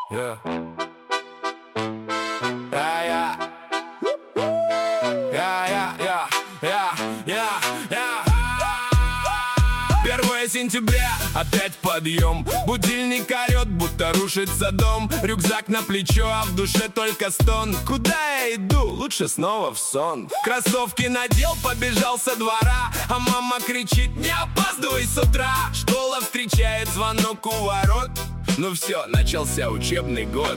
Yeah. Yeah, yeah. Yeah. 1 сентября, опять подъем. Будильник орет, будто рушится дом. Рюкзак на плечо, а в душе только стон. Куда я иду? Лучше снова в сон. Кроссовки надел, побежал со двора, а мама кричит: не опаздывай с утра. Школа встречает звонок у ворот. Ну все, начался учебный год.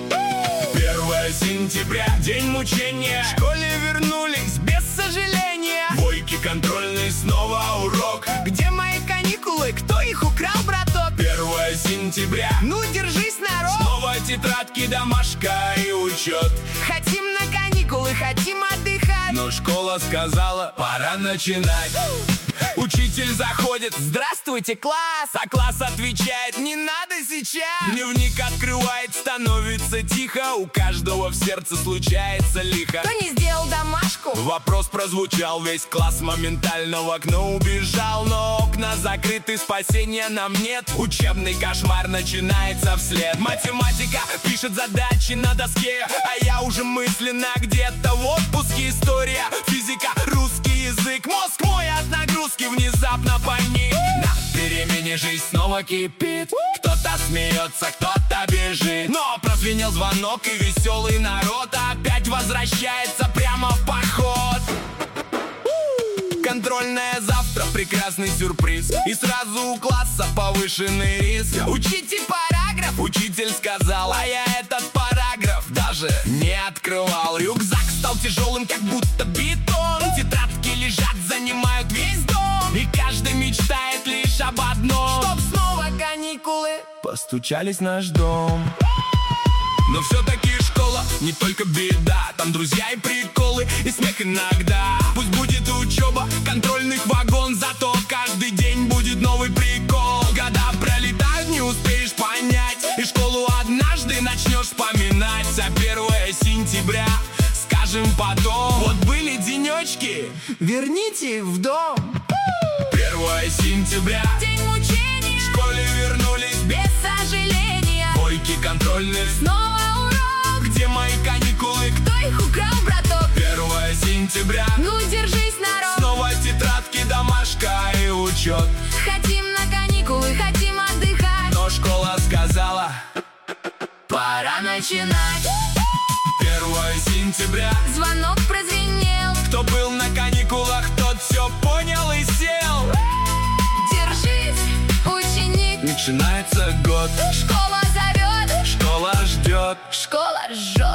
1 сентября, день мучения. В школе вернулись без сожаления. Двойки контрольные, снова урок. Где мои каникулы? Кто их украл, браток? 1 сентября, ну держись, народ. Снова тетрадки, домашка и учет. Хотим на каникулы, хотим отдыхать. Но школа сказала: пора начинать. Учитель заходит: здравствуйте, класс! А класс отвечает: не надо сейчас. Дневник открывает, становится тихо. У каждого в сердце случается лихо. Кто не сделал домашку? Вопрос прозвучал, весь класс моментально в окно убежал. Но окна закрыты, спасения нам нет. Учебный кошмар начинается вслед. Математика пишет задачи на доске, а я уже мысленно где-то в отпуске. История, физика, русский язык. Мозг мой от нагрузки внезапно паник. На перемене жизнь снова кипит. Кто-то смеется, кто-то бежит. Но прозвенел звонок, и веселый народ опять возвращается прямо в поход. Контрольная завтра, прекрасный сюрприз. И сразу у класса повышенный риск. Учите параграф, учитель сказал, а я этот параграф даже не открывал. Рюкзак стал тяжелым, как будто бетон. Тетрадки лежат, занимают весь дом. И каждый мечтает лишь об одном: чтоб снова каникулы постучались в наш дом. Но все-таки школа не только беда. Там друзья и приколы, и смех иногда. Пусть будет учеба, контрольных вагон, зато каждый день будет новый прикол. Года пролетают, не успеешь понять, и школу однажды начнешь вспоминать. А 1 сентября скажем потом: вот были денечки, верните в дом. 1 сентября, день мучения. В школе вернулись без сожаления. Двойки контрольные, снова урок. Где мои каникулы? Кто их украл, браток? 1 сентября, ну держись, народ. Снова тетрадки, домашка и учет. Хотим на каникулы, хотим отдыхать. Но школа сказала: пора начинать. 1 сентября, звонок прозвенел. Кто был на каникулах, тот все понял и сел. Держись, ученик. Начинается год. Школа зовет. Школа ждет. Школа жжет.